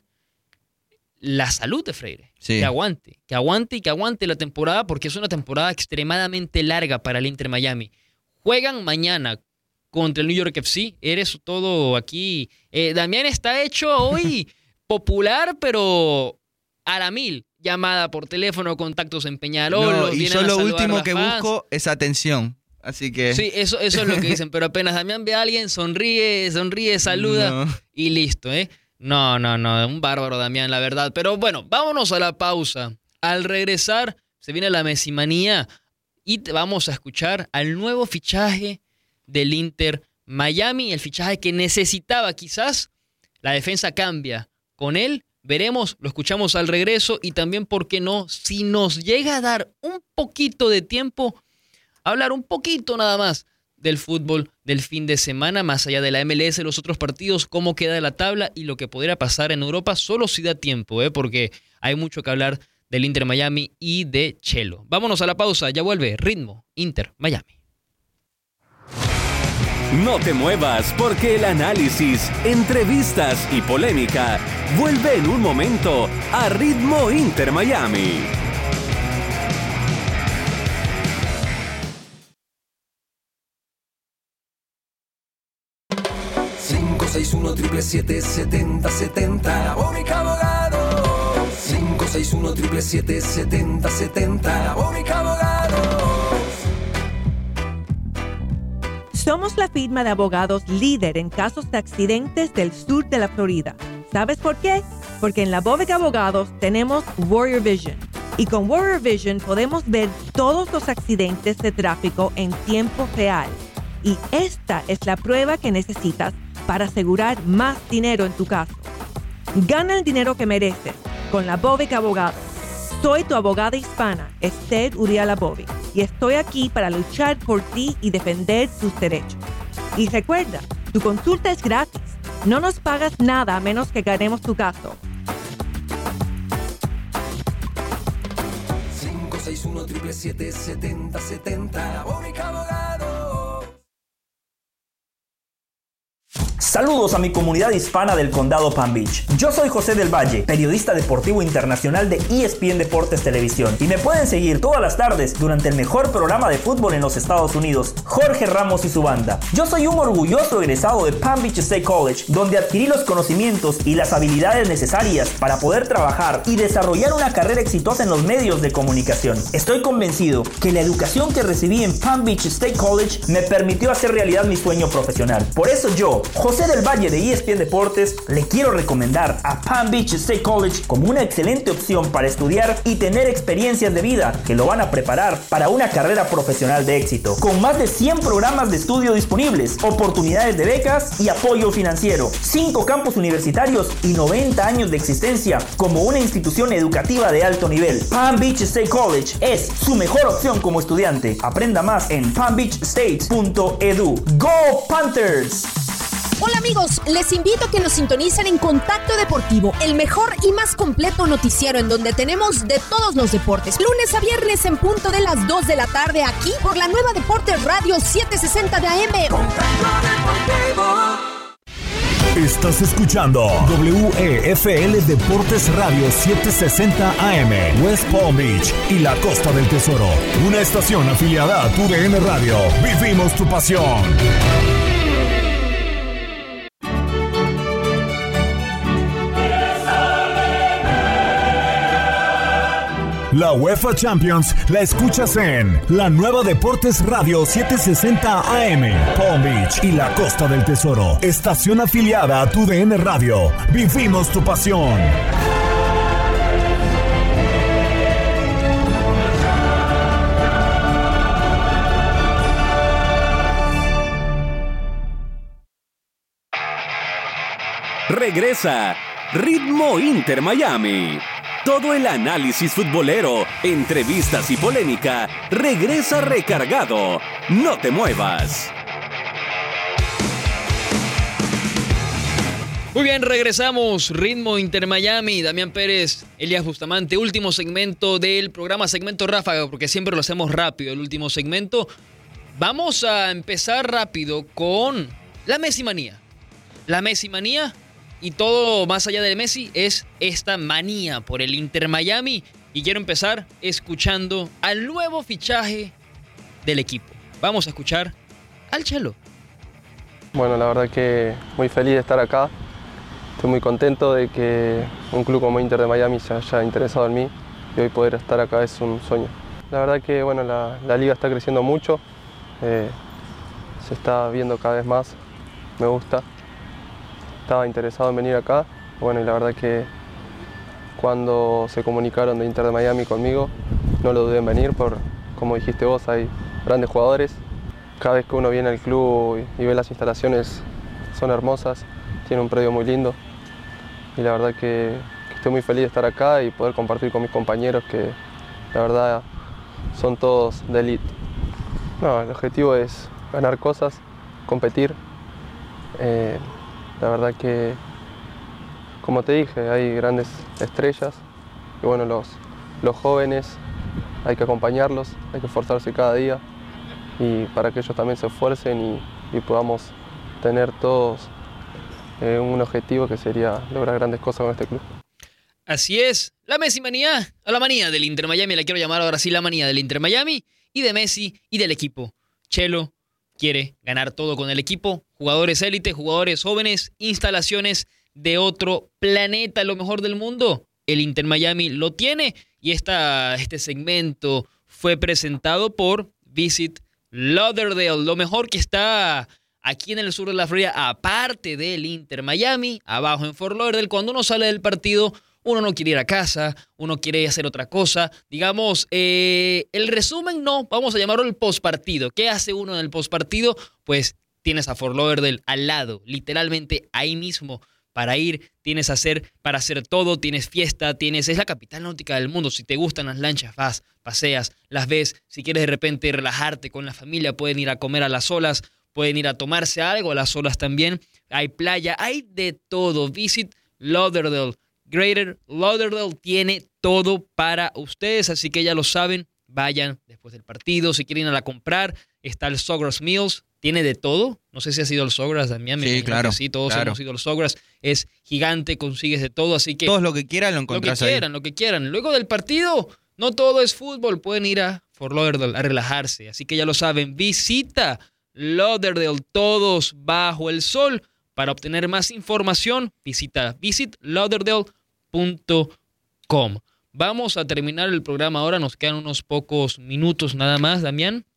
la salud de Freire. Que aguante la temporada, porque es una temporada extremadamente larga para el Inter Miami. Juegan mañana contra el New York FC. Eres todo aquí. Damián está hecho hoy popular, pero a la 1000. Llamada por teléfono, contactos en Peñarol. Y yo lo último que busco es atención. Así que... Sí, eso es lo que dicen, pero apenas Damián ve a alguien, sonríe, saluda y listo, ¿eh? No, un bárbaro Damián, la verdad. Pero bueno, vámonos a la pausa. Al regresar, se viene la Messimanía y vamos a escuchar al nuevo fichaje del Inter Miami, el fichaje que necesitaba quizás. La defensa cambia con él. Veremos, lo escuchamos al regreso y también, ¿por qué no? Si nos llega a dar un poquito de tiempo, hablar un poquito nada más del fútbol del fin de semana, más allá de la MLS, los otros partidos, cómo queda la tabla y lo que podría pasar en Europa, solo si da tiempo, porque hay mucho que hablar del Inter Miami y de Chelo. Vámonos a la pausa, ya vuelve Ritmo Inter Miami. No te muevas porque el análisis, entrevistas y polémica vuelve en un momento a Ritmo Inter Miami. $561 777 70 La Bónica Abogados. 561 777 70 La Bónica Abogados. Somos la firma de abogados líder en casos de accidentes del sur de la Florida. ¿Sabes por qué? Porque en la Bóveda Abogados tenemos Warrior Vision. Y con Warrior Vision podemos ver todos los accidentes de tráfico en tiempo real. Y esta es la prueba que necesitas para asegurar más dinero en tu caso. Gana el dinero que mereces con la Bóveda Abogados. Soy tu abogada hispana, Esther Uriala Bovi, y estoy aquí para luchar por ti y defender tus derechos. Y recuerda, tu consulta es gratis. No nos pagas nada a menos que ganemos tu caso. 561 777 70 La Bónica Abogados. Saludos a mi comunidad hispana del condado Palm Beach. Yo soy José del Valle, periodista deportivo internacional de ESPN Deportes Televisión, y me pueden seguir todas las tardes durante el mejor programa de fútbol en los Estados Unidos, Jorge Ramos y su banda. Yo soy un orgulloso egresado de Palm Beach State College, donde adquirí los conocimientos y las habilidades necesarias para poder trabajar y desarrollar una carrera exitosa en los medios de comunicación. Estoy convencido que la educación que recibí en Palm Beach State College me permitió hacer realidad mi sueño profesional. Por eso yo, José del Valle de ESPN Deportes, le quiero recomendar a Palm Beach State College como una excelente opción para estudiar y tener experiencias de vida que lo van a preparar para una carrera profesional de éxito. Con más de 100 programas de estudio disponibles, oportunidades de becas y apoyo financiero, 5 campus universitarios y 90 años de existencia como una institución educativa de alto nivel. Palm Beach State College es su mejor opción como estudiante. Aprenda más en palmbeachstate.edu. ¡Go Panthers! Hola amigos, les invito a que nos sintonicen en Contacto Deportivo, el mejor y más completo noticiero en donde tenemos de todos los deportes. Lunes a viernes en punto de las 2 de la tarde aquí por la nueva Deportes Radio 760 de AM. Contacto Deportivo. Estás escuchando WEFL Deportes Radio 760 AM, West Palm Beach y la Costa del Tesoro. Una estación afiliada a TUDN Radio. Vivimos tu pasión. La UEFA Champions la escuchas en la nueva Deportes Radio 760 AM, Palm Beach y la Costa del Tesoro. Estación afiliada a TUDN Radio. Vivimos tu pasión. Regresa Ritmo Inter Miami. Todo el análisis futbolero, entrevistas y polémica regresa recargado. No te muevas. Muy bien, regresamos. Ritmo Inter Miami. Damián Pérez, Elías Bustamante. Último segmento del programa, segmento ráfaga, porque siempre lo hacemos rápido, el último segmento. Vamos a empezar rápido con la Messimanía. La Messimanía. Y todo más allá de Messi es esta manía por el Inter Miami. Y quiero empezar escuchando al nuevo fichaje del equipo. Vamos a escuchar al Chelo. Bueno, la verdad que muy feliz de estar acá. Estoy muy contento de que un club como Inter de Miami se haya interesado en mí. Y hoy poder estar acá es un sueño. La verdad que bueno, la liga está creciendo mucho. Se está viendo cada vez más, me gusta. Estaba interesado en venir acá, bueno, y la verdad que cuando se comunicaron de Inter de Miami conmigo, no lo dudé en venir, como dijiste vos, hay grandes jugadores. Cada vez que uno viene al club y ve las instalaciones, son hermosas, tiene un predio muy lindo. Y la verdad que estoy muy feliz de estar acá y poder compartir con mis compañeros que la verdad son todos de elite. No, el objetivo es ganar cosas, competir. La verdad que, como te dije, hay grandes estrellas y bueno, los jóvenes hay que acompañarlos, hay que esforzarse cada día y para que ellos también se esfuercen y podamos tener todos un objetivo que sería lograr grandes cosas con este club. Así es, la Messi manía, o la manía del Inter Miami, la quiero llamar ahora sí la manía del Inter Miami y de Messi y del equipo. Chelo quiere ganar todo con el equipo, jugadores élite, jugadores jóvenes, instalaciones de otro planeta, lo mejor del mundo. El Inter Miami lo tiene y este segmento fue presentado por Visit Lauderdale, lo mejor que está aquí en el sur de la Florida, aparte del Inter Miami, abajo en Fort Lauderdale. Cuando uno sale del partido, uno no quiere ir a casa, uno quiere hacer otra cosa. Digamos, el resumen no, vamos a llamarlo el postpartido. ¿Qué hace uno en el postpartido? Pues tienes a Fort Lauderdale al lado, literalmente ahí mismo. Para ir, para hacer todo, tienes fiesta, es la capital náutica del mundo. Si te gustan las lanchas, vas, paseas, las ves. Si quieres de repente relajarte con la familia, pueden ir a comer a las olas, pueden ir a tomarse algo a las olas también. Hay playa, hay de todo. Visit Lauderdale. Greater Lauderdale tiene todo para ustedes, así que ya lo saben. Vayan después del partido. Si quieren ir a comprar, está el Sawgrass Mills. Tiene de todo. No sé si has ido al Sawgrass, Damián. Sí, claro. Sí, todos hemos ido al Sawgrass. Es gigante, consigues de todo, así que... Todos lo que quieran lo encontrás ahí. Lo que quieran. Luego del partido, no todo es fútbol. Pueden ir a Fort Lauderdale a relajarse. Así que ya lo saben. Visita Lauderdale, todos bajo el sol. Para obtener más información, visita visitlauderdale.com. Vamos a terminar el programa ahora. Nos quedan unos pocos minutos nada más, Damián.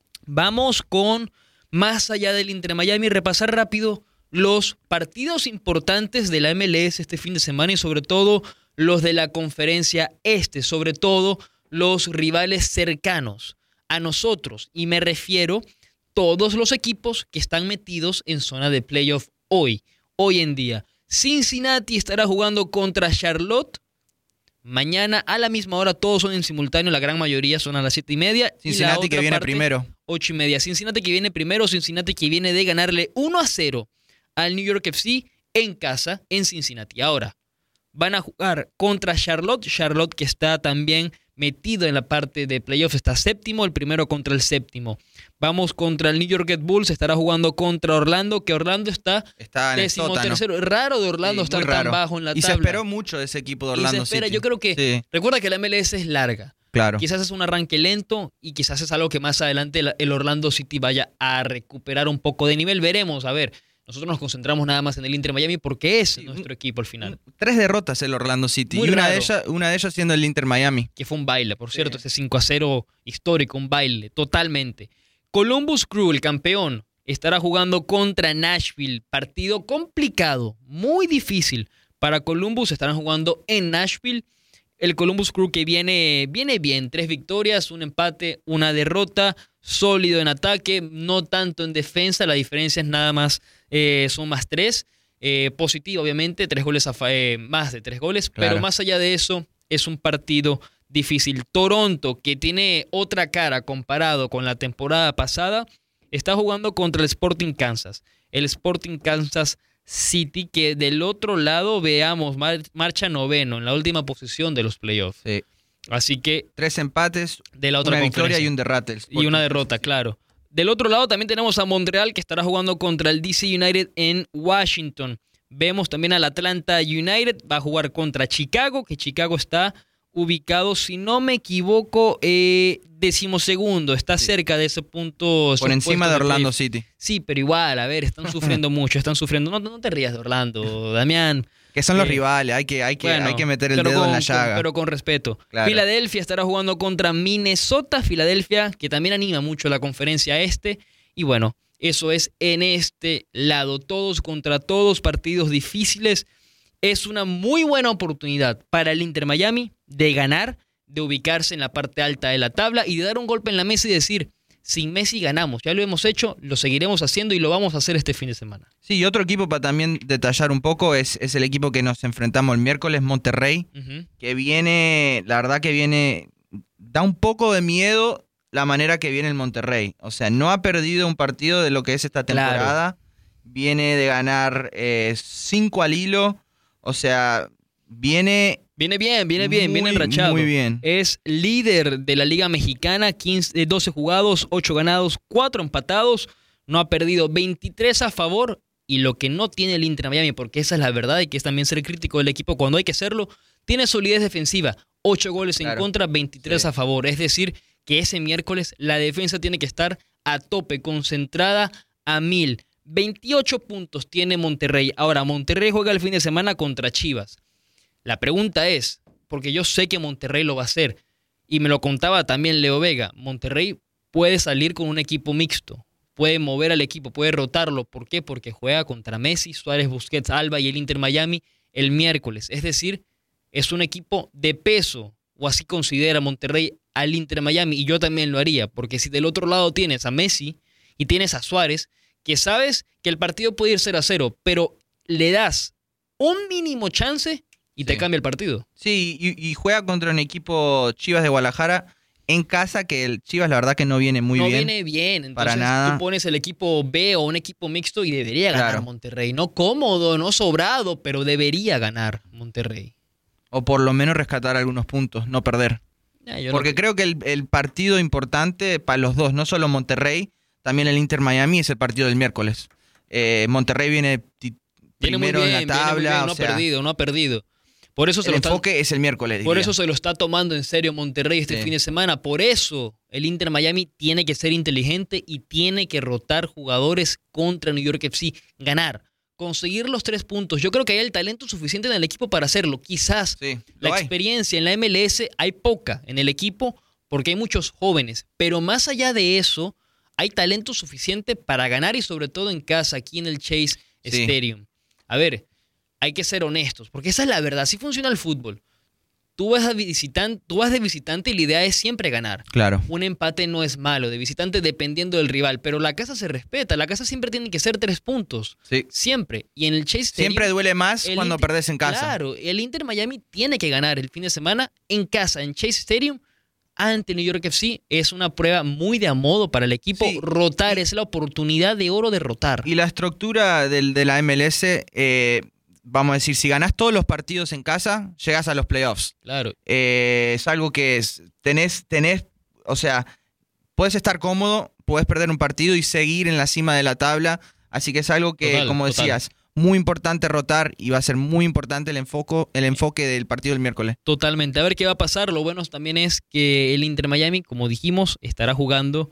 Vamos con... Más allá del Inter Miami, repasar rápido los partidos importantes de la MLS este fin de semana y sobre todo los de la Conferencia Este, sobre todo los rivales cercanos a nosotros. Y me refiero todos los equipos que están metidos en zona de playoff hoy en día. Cincinnati estará jugando contra Charlotte. Mañana a la misma hora, todos son en simultáneo, la gran mayoría son a las 7:30. Cincinnati que viene primero. 8:30. Cincinnati que viene primero, Cincinnati que viene de ganarle 1-0 al New York FC en casa en Cincinnati. Ahora, van a jugar contra Charlotte que está también metido en la parte de playoff, está séptimo, el primero contra el séptimo. Vamos contra el New York Red Bulls, estará jugando contra Orlando, que Orlando está en décimo tercero. Raro de Orlando estar tan bajo en la tabla. Y se esperó mucho de ese equipo de Orlando City. Yo creo que, recuerda que la MLS es larga. Claro. Quizás es un arranque lento y quizás es algo que más adelante el Orlando City vaya a recuperar un poco de nivel. Veremos, a ver. Nosotros nos concentramos nada más en el Inter Miami porque es nuestro equipo al final. 3 derrotas el Orlando City. Muy y raro. una de ellas siendo el Inter Miami. Que fue un baile, por cierto, ese 5-0 histórico, un baile, totalmente. Columbus Crew, el campeón, estará jugando contra Nashville. Partido complicado, muy difícil para Columbus. Estarán jugando en Nashville. El Columbus Crew que viene bien. 3 victorias, un empate, una derrota. Sólido en ataque, no tanto en defensa. La diferencia es nada más, son más 3. Positivo, obviamente, 3 goles más de 3 goles. Claro. Pero más allá de eso, es un partido difícil. Toronto, que tiene otra cara comparado con la temporada pasada, está jugando contra el Sporting Kansas. El Sporting Kansas City, que del otro lado, veamos, marcha noveno en la última posición de los playoffs. Sí. Así que 3 empates, de la otra una victoria y un derrota. Y una derrota, claro. Del otro lado también tenemos a Montreal, que estará jugando contra el DC United en Washington. Vemos también al Atlanta United, va a jugar contra Chicago, que Chicago está ubicado, si no me equivoco, 12º, está cerca de ese punto. Por encima de Orlando City. Sí, pero igual, a ver, están sufriendo mucho, están sufriendo. No te rías de Orlando, Damián. Que son los rivales, hay que meter el dedo en la llaga. Pero con respeto. Claro. Filadelfia estará jugando contra Minnesota. Filadelfia, que también anima mucho la conferencia este. Y bueno, eso es en este lado. Todos contra todos, partidos difíciles. Es una muy buena oportunidad para el Inter Miami de ganar, de ubicarse en la parte alta de la tabla y de dar un golpe en la mesa y decir, sin Messi ganamos. Ya lo hemos hecho, lo seguiremos haciendo y lo vamos a hacer este fin de semana. Sí, y otro equipo para también detallar un poco es el equipo que nos enfrentamos el miércoles, Monterrey, que viene, la verdad que viene, da un poco de miedo la manera que viene el Monterrey. O sea, no ha perdido un partido de lo que es esta temporada. Claro. Viene de ganar 5 al hilo. O sea, viene bien enrachado. Muy bien. Es líder de la Liga Mexicana, 12 jugados, 8 ganados, 4 empatados. No ha perdido, 23 a favor. Y lo que no tiene el Inter Miami, porque esa es la verdad y que es también ser crítico del equipo cuando hay que serlo, tiene solidez defensiva. 8 goles en contra, 23 a favor. Es decir, que ese miércoles la defensa tiene que estar a tope, concentrada a 1000. 28 puntos tiene Monterrey. Ahora, Monterrey juega el fin de semana contra Chivas. La pregunta es, porque yo sé que Monterrey lo va a hacer, y me lo contaba también Leo Vega, Monterrey puede salir con un equipo mixto, puede mover al equipo, puede rotarlo. ¿Por qué? Porque juega contra Messi, Suárez, Busquets, Alba y el Inter Miami el miércoles. Es decir, es un equipo de peso, o así considera Monterrey al Inter Miami, y yo también lo haría, porque si del otro lado tienes a Messi y tienes a Suárez, que sabes que el partido puede ir 0-0, pero le das un mínimo chance y te cambia el partido. Sí, y juega contra un equipo Chivas de Guadalajara en casa, que el Chivas la verdad que no viene muy bien. No viene bien, entonces para nada. Tú pones el equipo B o un equipo mixto y debería ganar Monterrey. No cómodo, no sobrado, pero debería ganar Monterrey. O por lo menos rescatar algunos puntos, no perder. Porque creo que el partido importante para los dos, no solo Monterrey, también el Inter Miami, es el partido del miércoles. Monterrey viene primero en la tabla. No ha perdido. Por eso el enfoque es el miércoles. Por eso se lo está tomando en serio Monterrey este fin de semana. Por eso el Inter Miami tiene que ser inteligente y tiene que rotar jugadores contra New York FC. Ganar, conseguir los 3 puntos. Yo creo que hay el talento suficiente en el equipo para hacerlo. Quizás la experiencia en la MLS hay poca en el equipo porque hay muchos jóvenes. Pero más allá de eso, hay talento suficiente para ganar y sobre todo en casa, aquí en el Chase Stadium. A ver, hay que ser honestos, porque esa es la verdad. Así funciona el fútbol. Tú vas de visitante y la idea es siempre ganar. Claro. Un empate no es malo, de visitante dependiendo del rival, pero la casa se respeta. La casa siempre tiene que ser 3 puntos. Sí. Siempre. Y en el Chase Stadium, siempre duele más cuando perdés en casa. Claro, el Inter Miami tiene que ganar el fin de semana en casa, en Chase Stadium, ante New York FC. Es una prueba muy de a modo para el equipo. Rotar es la oportunidad de oro de rotar. Y la estructura de la MLS, vamos a decir, si ganás todos los partidos en casa, llegas a los playoffs. Claro. Es algo que tenés, o sea, puedes estar cómodo, puedes perder un partido y seguir en la cima de la tabla. Así que es algo que, como decías, muy importante rotar, y va a ser muy importante el enfoque del partido del miércoles. Totalmente. A ver qué va a pasar. Lo bueno también es que el Inter Miami, como dijimos, estará jugando,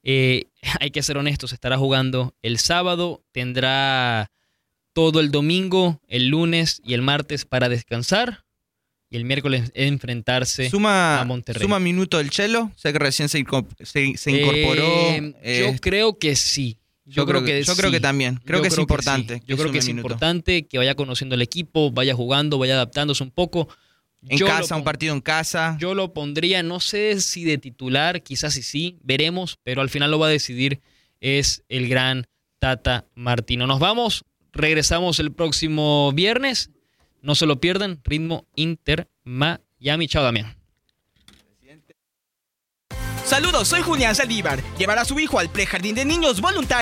hay que ser honestos, estará jugando el sábado, tendrá todo el domingo, el lunes y el martes para descansar, y el miércoles enfrentarse a Monterrey. ¿Suma minuto el Chelo? Sé que recién se incorporó. Yo creo que sí. Yo creo que también. Creo que es importante. Sí. Yo creo que es importante que vaya conociendo el equipo, vaya jugando, vaya adaptándose un poco. Un partido en casa. Yo lo pondría, no sé si de titular, quizás sí, veremos, pero al final lo va a decidir es el gran Tata Martino. Nos vamos, regresamos el próximo viernes. No se lo pierdan, Ritmo Inter Miami. Chao, Damián. Saludos, soy Julián Saldívar. Llevar a su hijo al prejardín de niños voluntario